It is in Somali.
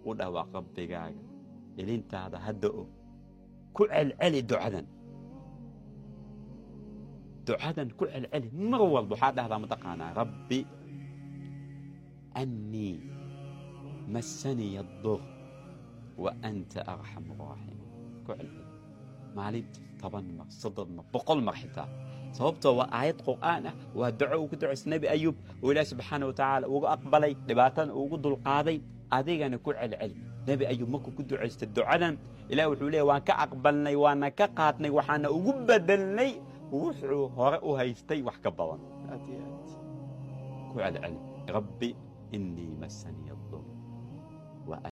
ودعوا ربك اللي انت هذا هدأه كل العلي دعاء كل العلي مرول بحاد هذا متقانا ربي أني مسني الضر وأنت أرحم الراحمين كل العلي ماليت طبعا صدر بقول مرحتا sababto waa aayad quraan ah waa duco ku ducay nabi ayub oo ilaahay subhanahu wa ta'ala ugu aqbalay dhibaatan ugu dul qaaday adigana ku celcel nabi ayub markuu ku duceystay ducadan ilaahay wuxuu leeyahay waan ka aqbalnay waana ka qaadnay waxaana ugu bedelnay wuxuu hore u haystay wax ka badan ku celcel rabbi inni masani ad-dur